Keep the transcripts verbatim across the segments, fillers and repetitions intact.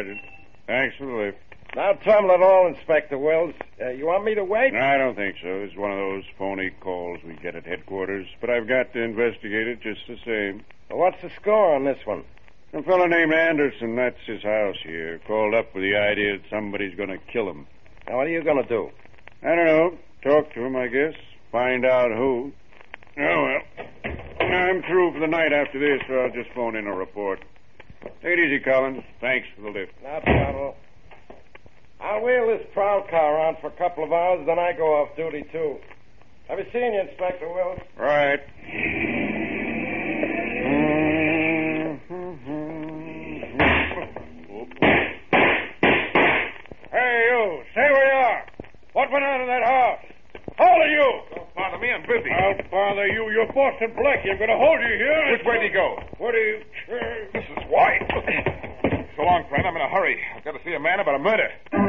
Sergeant. Thanks for the lift. Now tumble it all, Inspector Wills. Uh, you want me to wait? I don't think so. It's one of those phony calls we get at headquarters. But I've got to investigate it just the same. Well, what's the score on this one? A fellow named Anderson, that's his house here, called up with the idea that somebody's going to kill him. Now, what are you going to do? I don't know. Talk to him, I guess. Find out who. Oh, well. I'm through for the night after this, so I'll just phone in a report. Take it easy, Collins. Thanks for the lift. No trouble. I'll wheel this prowl car around for a couple of hours, then I go off duty, too. Have you seen you, Inspector Wills? Right. Hey, you. Stay where you are. What went on in that house? Hold it, you. Don't bother me. I'm busy. I'll bother you. You're Boston Blackie. I'm going to hold you here. Which way do you go? What do you... This is why. So long, friend. I'm in a hurry. I've got to see a man about a murder.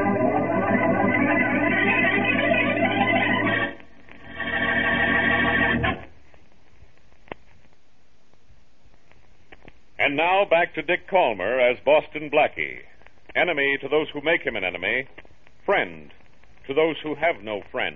And now back to Dick Calmer as Boston Blackie. Enemy to those who make him an enemy. Friend to those who have no friend.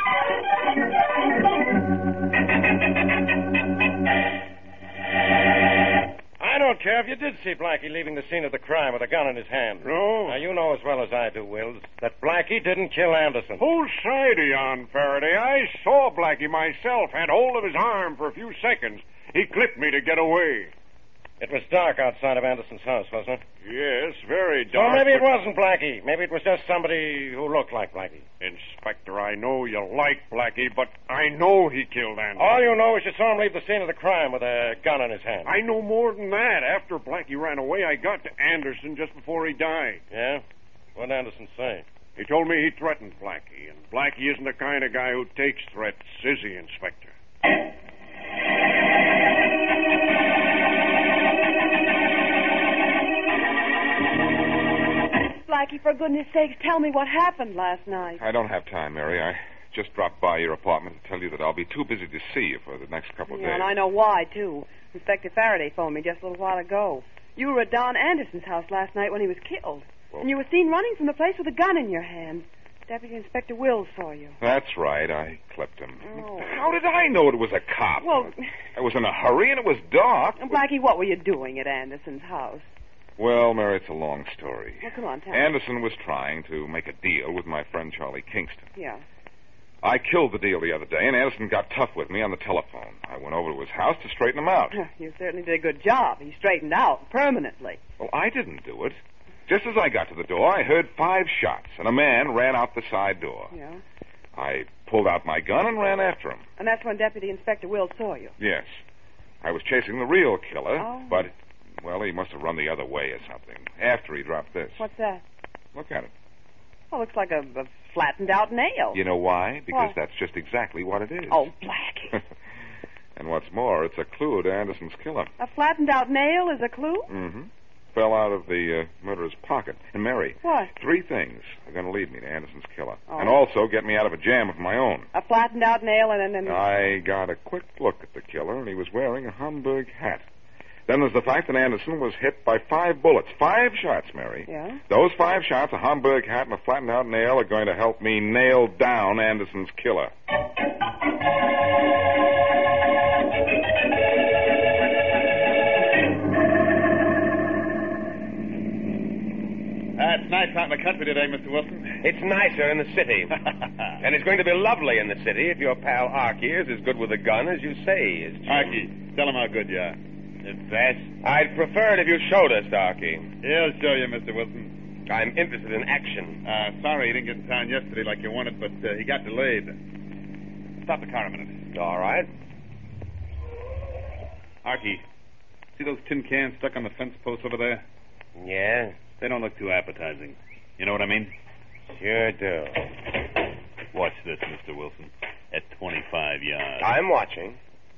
I don't care if you did see Blackie leaving the scene of the crime with a gun in his hand. No? Now, you know as well as I do, Wills, that Blackie didn't kill Anderson. Whose side are you on, Faraday? I saw Blackie myself, had hold of his arm for a few seconds. He clipped me to get away. It was dark outside of Anderson's house, wasn't it? Yes, very So dark. maybe it but- wasn't Blackie. Maybe it was just somebody who looked like Blackie. Inspector, I know you like Blackie, but I know he killed Anderson. All you know is you saw him leave the scene of the crime with a gun in his hand. I know more than that. After Blackie ran away, I got to Anderson just before he died. Yeah? What did Anderson say? He told me he threatened Blackie, and Blackie isn't the kind of guy who takes threats, is he, Inspector? Blackie, for goodness sakes, tell me what happened last night. I don't have time, Mary. I just dropped by your apartment to tell you that I'll be too busy to see you for the next couple of Yeah, days. and I know why, too. Inspector Faraday phoned me just a little while ago. You were at Don Anderson's house last night when he was killed. Well- And you were seen running from the place with a gun in your hand. Deputy Inspector Wills saw you. That's right. I clipped him. Oh. How did I know it was a cop? Well- I was in a hurry and it was dark. And Blackie, what were you doing at Anderson's house? Well, Mary, it's a long story. Well, come on, tell me. Anderson was trying to make a deal with my friend Charlie Kingston. Yeah. I killed the deal the other day, and Anderson got tough with me on the telephone. I went over to his house to straighten him out. You certainly did a good job. He straightened out permanently. Well, I didn't do it. Just as I got to the door, I heard five shots, and a man ran out the side door. Yeah. I pulled out my gun and ran after him. And that's when Deputy Inspector Wills saw you. Yes. I was chasing the real killer, Oh. but, well, he must have run the other way or something, after he dropped this. What's that? Look at it. Well, looks like a, a flattened-out nail. You know why? Because Why? that's just exactly what it is. Oh, Blackie. And what's more, it's a clue to Anderson's killer. A flattened-out nail is a clue? Mm-hmm. Fell out of the uh, murderer's pocket. And Mary, What? three things are going to lead me to Anderson's killer. Oh. And also get me out of a jam of my own. A flattened-out nail and... and, and... I got a quick look at the killer, and he was wearing a Homburg hat. Then there's the fact that Anderson was hit by five bullets. Five shots, Mary. Yeah? Those five shots, a Homburg hat, and a flattened-out nail are going to help me nail down Anderson's killer. Ah, it's nice out in the country today, Mister Wilson. It's nicer in the city. And it's going to be lovely in the city if your pal Archie is as good with a gun as you say he is. Archie, tell him how good you are. It's that. I'd prefer it if you showed us, Archie. He'll show you, Mister Wilson. I'm interested in action. Uh, sorry he didn't get in town yesterday like you wanted, but uh, he got delayed. Stop the car a minute. All right. Archie, see those tin cans stuck on the fence posts over there? Yeah, They don't look too appetizing. You know what I mean? sure do. Watch this, Mister Wilson. At twenty-five yards. I'm watching.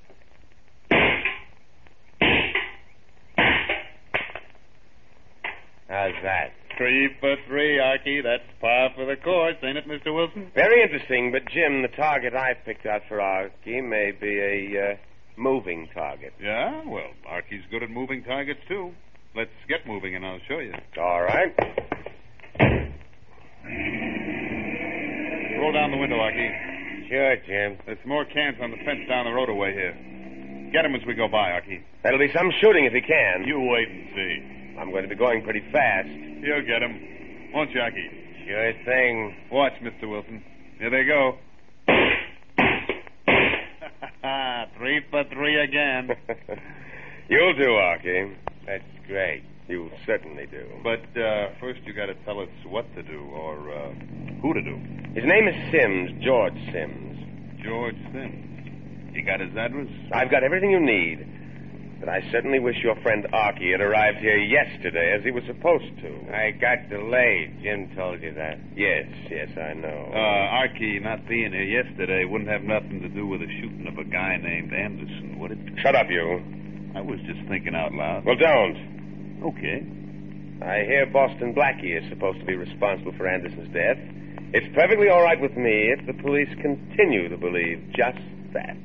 How's that? Three for three, Archie. That's par for the course, ain't it, Mister Wilson? Very interesting, but Jim, the target I picked out for Archie may be a uh, moving target. Yeah, well, Archie's good at moving targets, too. Let's get moving, and I'll show you. All right. Roll down the window, Archie. Sure, Jim. There's more cans on the fence down the road away here. Get 'em as we go by, Archie. That'll be some shooting if he can. You wait and see. I'm going to be going pretty fast. You'll get 'em. Won't you, Archie? Sure thing. Watch, Mister Wilson. Here they go. Three for three again. You'll do, Archie. That's great. You certainly do. But uh, first you got to tell us what to do, or uh, who to do. His name is Sims, George Sims. George Sims. You got his address? I've got everything you need. But I certainly wish your friend Archie had arrived here yesterday as he was supposed to. I got delayed. Jim told you that. Yes, yes, I know. Uh, Archie not being here yesterday wouldn't have nothing to do with the shooting of a guy named Anderson, would it? Shut up, you. I was just thinking out loud. Well, don't. Okay. I hear Boston Blackie is supposed to be responsible for Anderson's death. It's perfectly all right with me if the police continue to believe just that.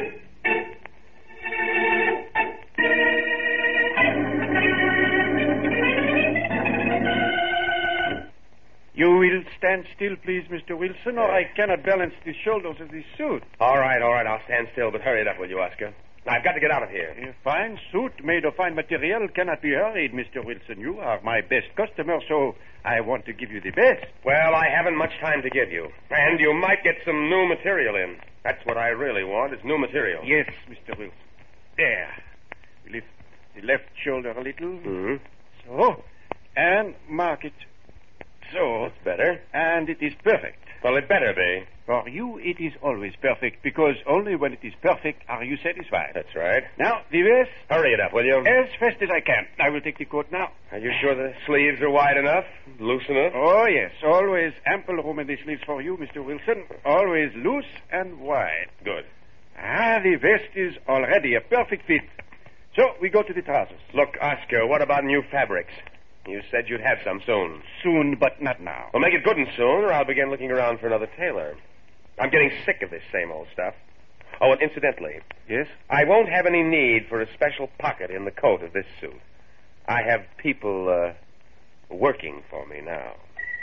You will stand still, please, Mister Wilson, or I cannot balance the shoulders of this suit. All right, all right, I'll stand still, but hurry it up, will you, Oscar? I've got to get out of here. A fine suit made of fine material cannot be hurried, Mister Wilson. You are my best customer, so I want to give you the best. Well, I haven't much time to give you. And you might get some new material in. That's what I really want, is new material. Yes, Mister Wilson. There. Lift the left shoulder a little. Mm-hmm. So. And mark it. So. That's better. And it is perfect. Well, it better be. For you, it is always perfect, because only when it is perfect are you satisfied. That's right. Now, the vest. Hurry it up, will you? As fast as I can. I will take the coat now. Are you sure the sleeves are wide enough? Loose enough? Oh, yes. Always ample room in the sleeves for you, Mister Wilson. Always loose and wide. Good. Ah, the vest is already a perfect fit. So, we go to the trousers. Look, Oscar, what about new fabrics? You said you'd have some soon. Soon, but not now. Well, make it good and soon, or I'll begin looking around for another tailor. I'm getting sick of this same old stuff. Oh, and incidentally... Yes? I won't have any need for a special pocket in the coat of this suit. I have people, uh, working for me now.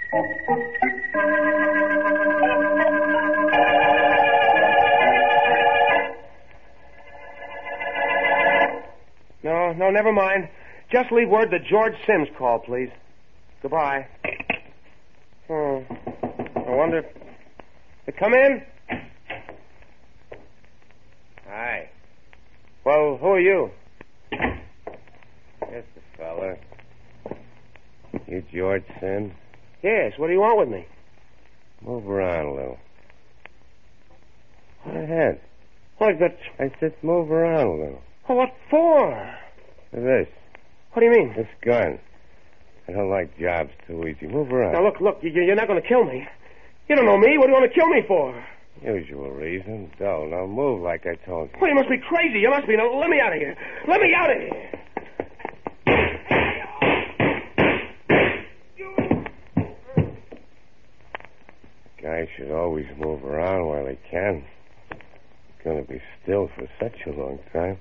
No, no, never mind. Just leave word that George Sims called, please. Goodbye. Oh, I wonder... Come in. Hi. Well, who are you? Just a fella. You George Sims? Yes, what do you want with me? Move around a little. Go ahead. What, but... I said move around a little. Oh, what for? This. What do you mean? This gun. I don't like jobs too easy. Move around. Now, look, look, you, you're not going to kill me. You don't know me. What do you want to kill me for? Usual reason. Dull. Now move like I told you. Well, you must be crazy. You must be. Now, let me out of here. Let me out of here. Guy should always move around while he can. He's going to be still for such a long time.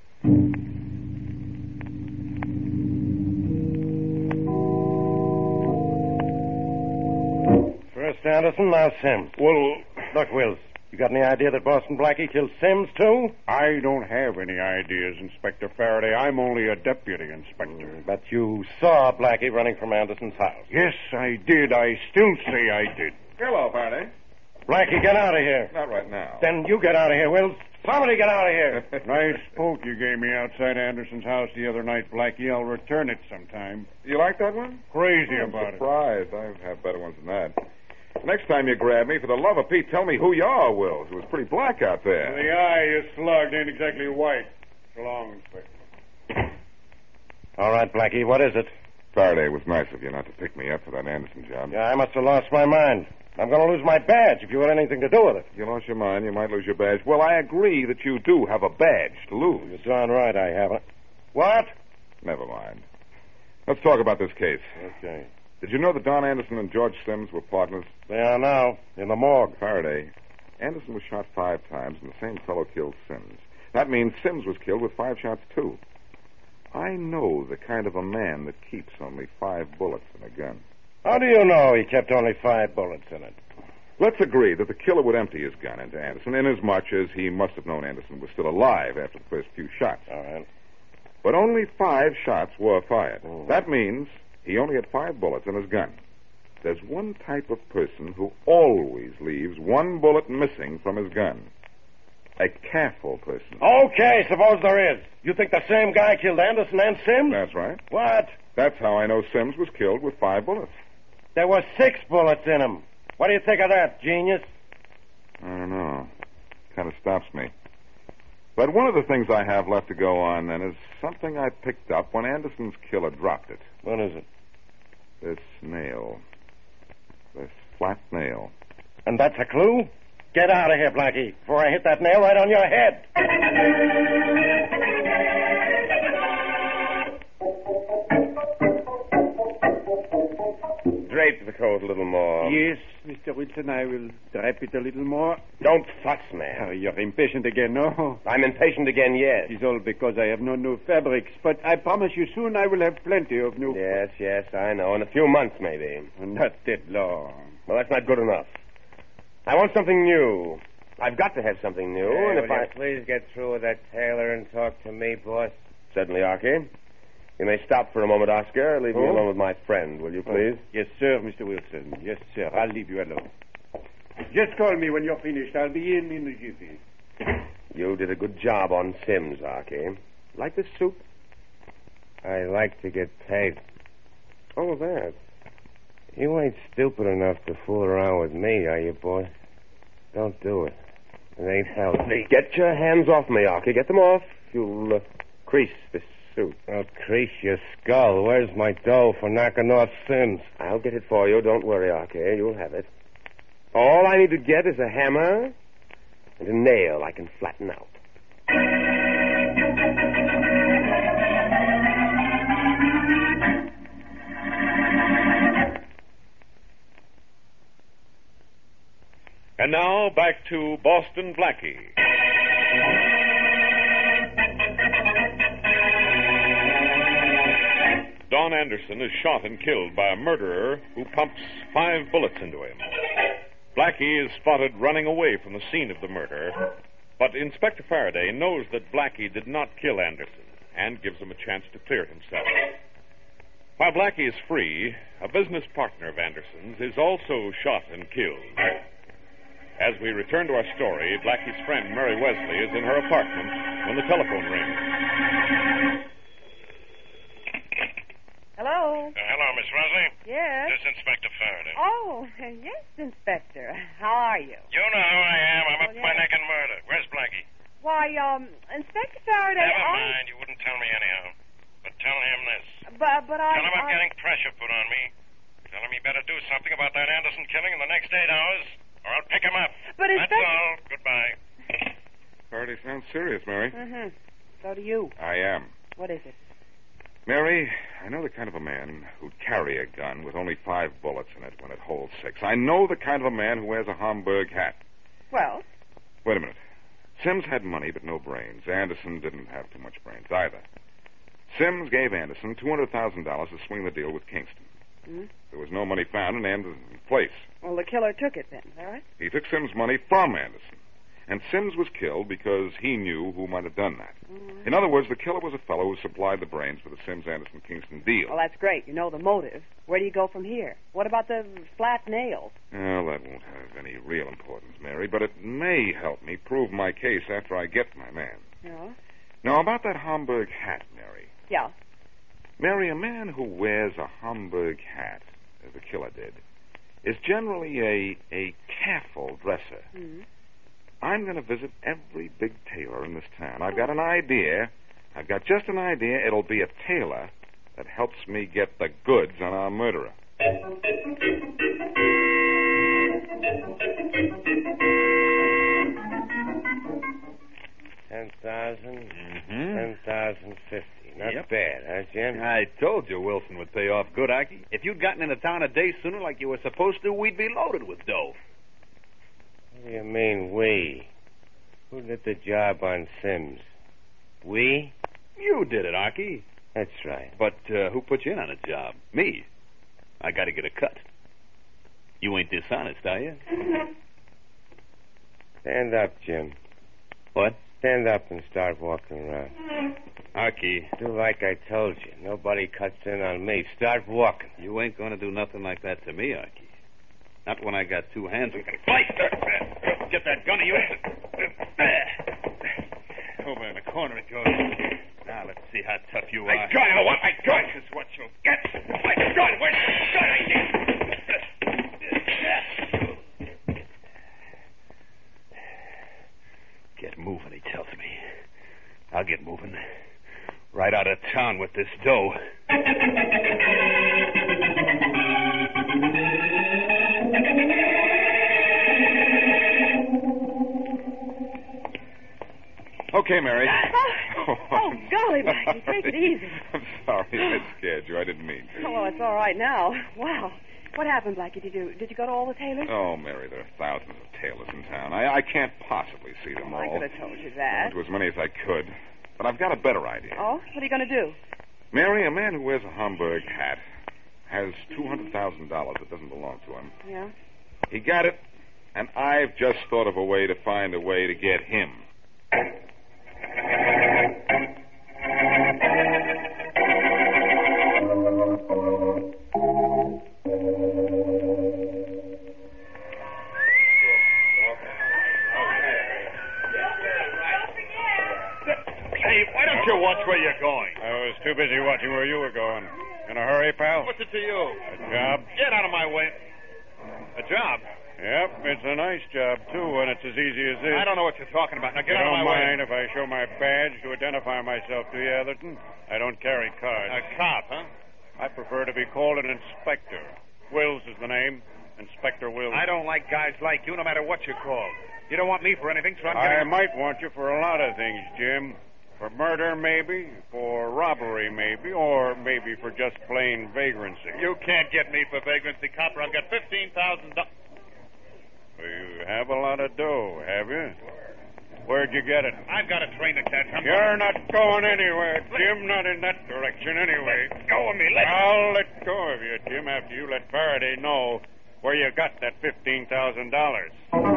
First Anderson, now Sims. Well, Look, Wills, you got any idea that Boston Blackie killed Sims, too? I don't have any ideas, Inspector Faraday. I'm only a deputy inspector. Mm, but you saw Blackie running from Anderson's house. Yes, I did. I still say I did. Hello, Faraday. Blackie, get out of here. Not right now. Then you get out of here, Wills. Somebody get out of here. Nice poke you gave me outside Anderson's house the other night, Blackie. I'll return it sometime. You like that one? Crazy I'm about surprised. I've had better ones than that. Next time you grab me, for the love of Pete, tell me who you are, Wills. It was pretty black out it. there. The eye is slugged, ain't exactly white. So long, Inspector. All right, Blackie, what is it? Faraday, it was nice of you not to pick me up for that Anderson job. Yeah, I must have lost my mind. I'm going to lose my badge if you had anything to do with it. You lost your mind, you might lose your badge. Well, I agree that you do have a badge to lose. You're darn right I haven't. What? Never mind. Let's talk about this case. Okay. Did you know that Don Anderson and George Sims were partners? They are now in the morgue. Faraday, Anderson was shot five times and the same fellow killed Sims. That means Sims was killed with five shots, too. I know the kind of a man that keeps only five bullets in a gun. How do you know he kept only five bullets in it? Let's agree that the killer would empty his gun into Anderson, inasmuch as he must have known Anderson was still alive after the first few shots. All right. But only five shots were fired. Oh. That means he only had five bullets in his gun. There's one type of person who always leaves one bullet missing from his gun. A careful person. Okay, suppose there is. You think the same guy killed Anderson and Sims? That's right. What? That's how I know Sims was killed with five bullets. There were six bullets in him. What do you think of that, genius? I don't know. Kind of stops me. But one of the things I have left to go on, then, is something I picked up when Anderson's killer dropped it. What is it? This nail. This flat nail. And that's a clue? Get out of here, Blackie, before I hit that nail right on your head. Drape the coat a little more. Yes, Mister Wilson, I will drape it a little more. Don't fuss, man. Oh, you're impatient again, no? I'm impatient again, yes. It's all because I have no new fabrics, but I promise you soon I will have plenty of new... Yes, yes, I know. In a few months, maybe. Not that long. Well, that's not good enough. I want something new. I've got to have something new, Hey, and if will I... you please get through with that tailor and talk to me, boss? Certainly, Archie. You may stop for a moment, Oscar. Leave me Oh? alone with my friend, will you, please? Yes, sir, Mister Wilson. Yes, sir. I'll leave you alone. Just call me when you're finished. I'll be in in a jiffy. You did a good job on Sims, Archie. Like this soup? I like to get paid. Oh, that. You ain't stupid enough to fool around with me, are you, boy? Don't do it. It ain't healthy. Get your hands off me, Archie. Get them off. You'll uh, crease this suit. I'll crease your skull. Where's my dough for knocking off Sims? I'll get it for you. Don't worry, Archie. You'll have it. All I need to get is a hammer and a nail I can flatten out. And now back to Boston Blackie. Don Anderson is shot and killed by a murderer who pumps five bullets into him. Blackie is spotted running away from the scene of the murder, but Inspector Faraday knows that Blackie did not kill Anderson and gives him a chance to clear himself. While Blackie is free, a business partner of Anderson's is also shot and killed. As we return to our story, Blackie's friend, Mary Wesley, is in her apartment when the telephone rings. Hello? Uh, hello, Miss Wesley. Yes? This is Inspector Faraday. Oh, yes, Inspector. How are you? You know who I am. I'm Well, up yeah. my neck in murder. Where's Blackie? Why, um, Inspector Faraday... Never I... mind. You wouldn't tell me anyhow. But tell him this. But, but I... Tell him I'm I... getting pressure put on me. Tell him he better do something about that Anderson killing in the next eight hours, or I'll pick him up. But That's Inspector... all. Goodbye. Faraday sounds serious, Mary. Mm-hmm. So do you. I am. What is it? Mary, I know the kind of a man who'd carry a gun with only five bullets in it when it holds six. I know the kind of a man who wears a Homburg hat. Well? Wait a minute. Sims had money but no brains. Anderson didn't have too much brains either. Sims gave Anderson two hundred thousand dollars to swing the deal with Kingston. Mm-hmm. There was no money found in Anderson's place. Well, the killer took it then, is that right? He took Sims' money from Anderson. And Sims was killed because he knew who might have done that. Mm-hmm. In other words, the killer was a fellow who supplied the brains for the Sims-Anderson-Kingston deal. Well, that's great. You know the motive. Where do you go from here? What about the flat nail? Well, that won't have any real importance, Mary, but it may help me prove my case after I get to my man. Yeah? Now, about that Homburg hat, Mary. Yeah. Mary, a man who wears a Homburg hat, as the killer did, is generally a, a careful dresser. Mm-hmm. I'm going to visit every big tailor in this town. I've got an idea. I've got just an idea. It'll be a tailor that helps me get the goods on our murderer. Ten thousand, Mm-hmm. ten thousand fifty. Not Yep. bad, huh, Jim? I told you Wilson would pay off good, Ike. If you'd gotten into town a day sooner like you were supposed to, we'd be loaded with dough. What do you mean, we? Who did the job on Sims? We? You did it, Archie. That's right. But uh, who put you in on a job? Me. I got to get a cut. You ain't dishonest, are you? Stand up, Jim. What? Stand up and start walking around. Archie. Do like I told you. Nobody cuts in on me. Start walking. You ain't going to do nothing like that to me, Archie. Not when I got two hands and can fight. Get that gun of yours. Over in the corner it goes. Now, let's see how tough you My are. gun, I want my gun. This is what you'll get. My gun, where's the gun? I need... Get moving, he tells me. I'll get moving. Right out of town with this dough. Okay, Mary. Oh, oh golly, Blackie, take it easy. I'm sorry. I scared you. I didn't mean to. Oh, well, it's all right now. Wow. What happened, Blackie? Did you did you go to all the tailors? Oh, Mary, there are thousands of tailors in town. I, I can't possibly see them Oh, all. I could have told you that. To as many as I could. But I've got a better idea. Oh, what are you going to do? Mary, a man who wears a Homburg hat has two hundred thousand dollars that doesn't belong to him. Yeah? He got it, and I've just thought of a way to find a way to get him. Watch where you're going. I was too busy watching where you were going. In a hurry, pal? What's it to you? A job? Get out of my way. A job? Yep, it's a nice job, too, when it's as easy as this. I don't know what you're talking about. Now get you out of don't my mind way. if I show my badge to identify myself to you, Atherton? I don't carry cards. A cop, huh? I prefer to be called an inspector. Wills is the name. Inspector Wills. I don't like guys like you, no matter what you're called. You don't want me for anything, so I'm I getting... might want you for a lot of things, Jim. For murder, maybe. For robbery, maybe. Or maybe for just plain vagrancy. You can't get me for vagrancy, copper. I've got fifteen thousand dollars. You have a lot of dough, have you? Where'd you get it? I've got a train to catch. I'm You're going... not going anywhere, Jim. Not in that direction, anyway. Let go of me. Let... I'll let go of you, Jim, after you let Faraday know where you got that fifteen thousand dollars.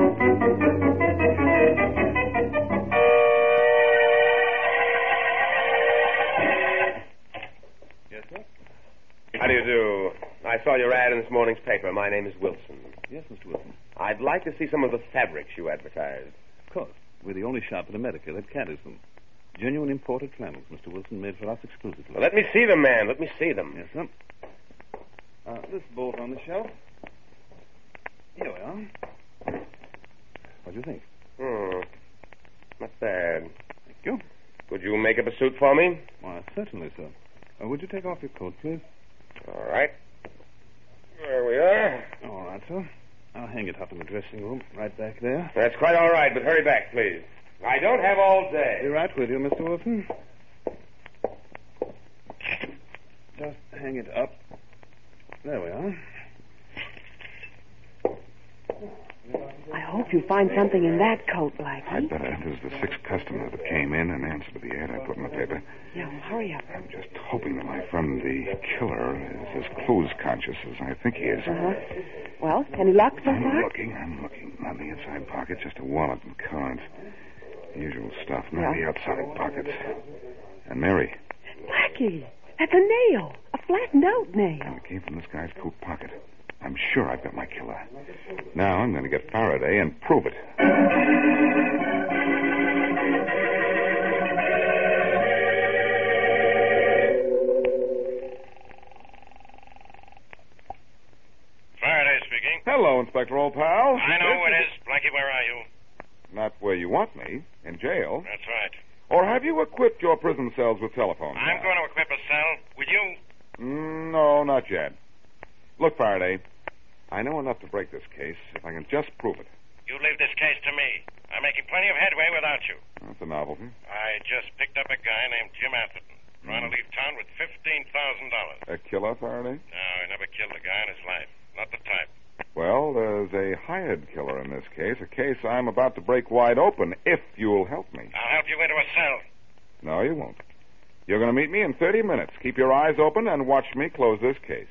Yes, sir? How do you do? I saw your ad in this morning's paper. My name is Wilson. Yes, Mister Wilson. I'd like to see some of the fabrics you advertised. Of course. We're the only shop in America that carries them. Genuine imported flannels, Mister Wilson, made for us exclusively. Well, let me see them, man. Let me see them. Yes, sir. Uh, this bolt on the shelf. Here we are. What do you think? Hmm. Not bad. Thank you. Could you make up a suit for me? Why, certainly, sir. Uh, would you take off your coat, please? All right. There we are. All right, sir. I'll hang it up in the dressing room, right back there. That's quite all right, but hurry back, please. I don't have all day. Be right with you, Mister Wilson. Just hang it up. There we are. I hope you find something in that coat, Blackie. I'd better. This is the sixth customer that came in and answered to the ad I put in the paper. Yeah, well, hurry up. I'm just hoping that my friend, the killer, is as clothes conscious as I think he is. Uh-huh. Well, any luck so I'm far? looking, I'm looking. Not in the inside pocket, just a wallet and cards. The usual stuff, not Yeah. the outside pockets. And Mary. Blackie, that's a nail. A flattened out nail. And it came from this guy's coat pocket. I'm sure I've got my killer. Now I'm going to get Faraday and prove it. Faraday speaking. Hello, Inspector, old pal. I know who it is. Blackie, where are you? Not where you want me, in jail. That's right. Or have you equipped your prison cells with telephones? I'm going to equip a cell. Will you? Mm, no, not yet. Look, Faraday, I know enough to break this case if I can just prove it. You leave this case to me. I'm making plenty of headway without you. That's a novelty. I just picked up a guy named Jim Atherton, trying to leave town with fifteen thousand dollars. A killer, Faraday? No, he never killed a guy in his life. Not the type. Well, there's a hired killer in this case, a case I'm about to break wide open, if you'll help me. I'll help you into a cell. No, you won't. You're going to meet me in thirty minutes. Keep your eyes open and watch me close this case.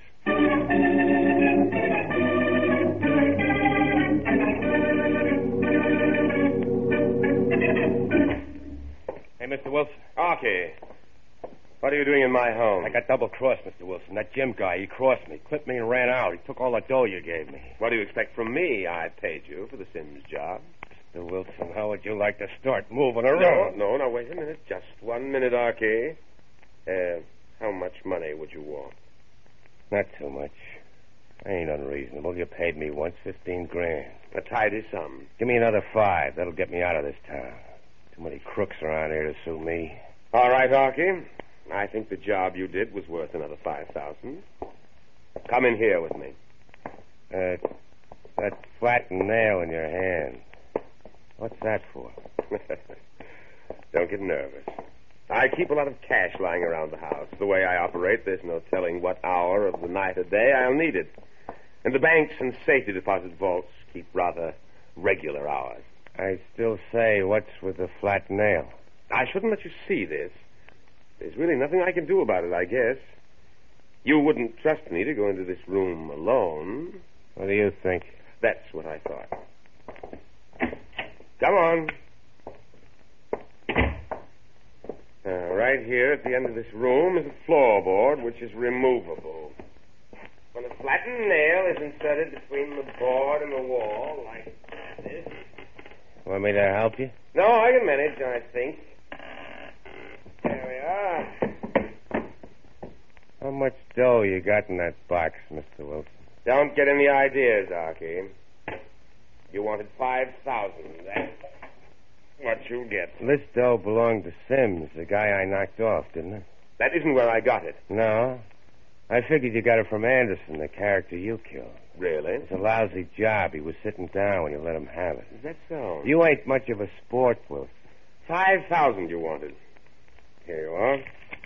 Hey, Mister Wilson. Okay. What are you doing in my home? I got double-crossed, Mister Wilson. That Jim guy, he crossed me, clipped me, and ran out. He took all the dough you gave me. What do you expect from me? I paid you for the Sims job. Mister Wilson, how would you like to start moving around? No, no, now, wait a minute. Just one minute, Archie. Uh, how much money would you want? Not too much. I ain't unreasonable. You paid me once fifteen grand. A tidy sum. Give me another five. That'll get me out of this town. Too many crooks around here to sue me. All right, Archie. I think the job you did was worth another five thousand. Come in here with me. Uh, that flattened nail in your hand. What's that for? Don't get nervous. I keep a lot of cash lying around the house. The way I operate, there's no telling what hour of the night or day I'll need it. And the banks and safety deposit vaults keep rather regular hours. I still say, what's with the flat nail? I shouldn't let you see this. There's really nothing I can do about it, I guess. You wouldn't trust me to go into this room alone. What do you think? That's what I thought. Come on. Uh, right here at the end of this room is a floorboard, which is removable. When a flattened nail is inserted between the board and the wall, like this. Want me to help you? No, I can manage, I think. There we are. How much dough you got in that box, Mister Wilson? Don't get any ideas, Archie. You wanted five thousand. That's what you get. This dough belonged to Sims, the guy I knocked off, didn't it? That isn't where I got it. No. I figured you got it from Anderson, the character you killed. Really? It's a lousy job. He was sitting down when you let him have it. Is that so? You ain't much of a sport, Wilson. Five thousand you wanted. Here you are.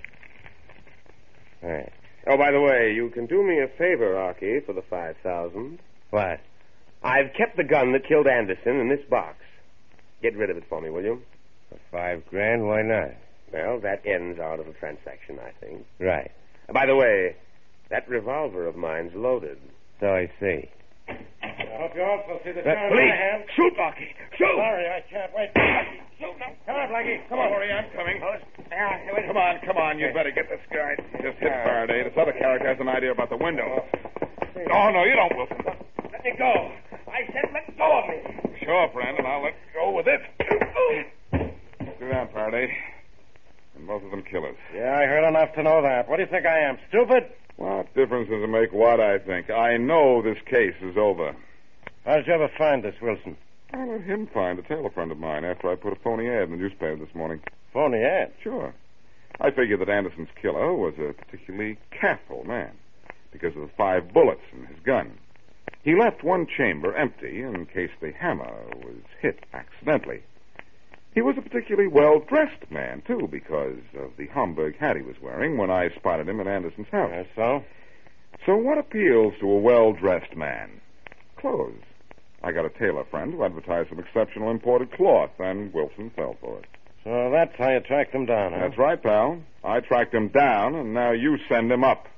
Thanks. Oh, by the way, you can do me a favor, Archie, for the five thousand. What? I've kept the gun that killed Anderson in this box. Get rid of it for me, will you? For five grand? Why not? Well, that ends our little transaction, I think. Right. Uh, by the way, that revolver of mine's loaded. So I see. I hope you also see the gun in my hand. Shoot, Blackie! Shoot! Sorry, I can't wait. Shoot now. Come on, Blackie. Come on. Sorry, I'm coming. Come on, come on. You'd better get this guy. Just hit Faraday. This other character has an idea about the window. Oh, no, you don't, Wilson. Let me go. I said let go of me. Sure, Brandon. I'll let go with it. Do that, Faraday. And both of them killers. Yeah, I heard enough to know that. What do you think I am, stupid? What difference does it make what I think? I know this case is over. How did you ever find this, Wilson? I let him find a tailor friend of mine after I put a phony ad in the newspaper this morning. Phony ad? Sure. I figured that Anderson's killer was a particularly careful man because of the five bullets in his gun. He left one chamber empty in case the hammer was hit accidentally. He was a particularly well-dressed man, too, because of the Homburg hat he was wearing when I spotted him at Anderson's house. Yes, so? So what appeals to a well-dressed man? Clothes. I got a tailor friend who advertised some exceptional imported cloth, and Wilson fell for it. So that's how you tracked him down, huh? That's right, pal. I tracked him down, and now you send him up.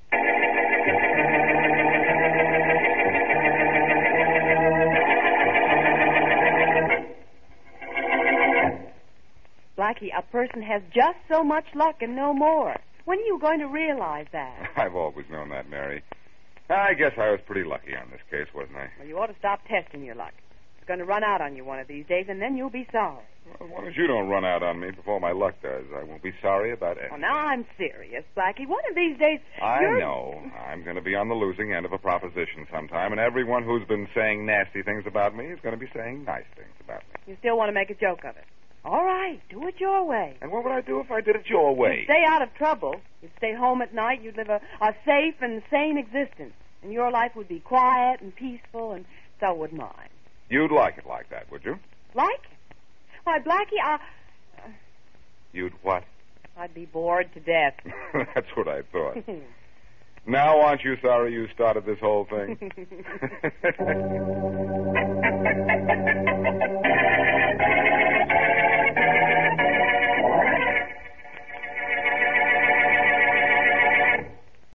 Blackie, a person has just so much luck and no more. When are you going to realize that? I've always known that, Mary. I guess I was pretty lucky on this case, wasn't I? Well, you ought to stop testing your luck. It's going to run out on you one of these days, and then you'll be sorry. Well, as long as you don't run out on me before my luck does, I won't be sorry about anything. Well, now I'm serious, Blackie. One of these days, I you're... know. I'm going to be on the losing end of a proposition sometime, and everyone who's been saying nasty things about me is going to be saying nice things about me. You still want to make a joke of it? All right, do it your way. And what would I do if I did it your way? You'd stay out of trouble. You'd stay home at night. You'd live a, a safe and sane existence. And your life would be quiet and peaceful, and so would mine. You'd like it like that, would you? Like it? Why, Blackie, I... Uh, You'd what? I'd be bored to death. That's what I thought. Now aren't you sorry you started this whole thing?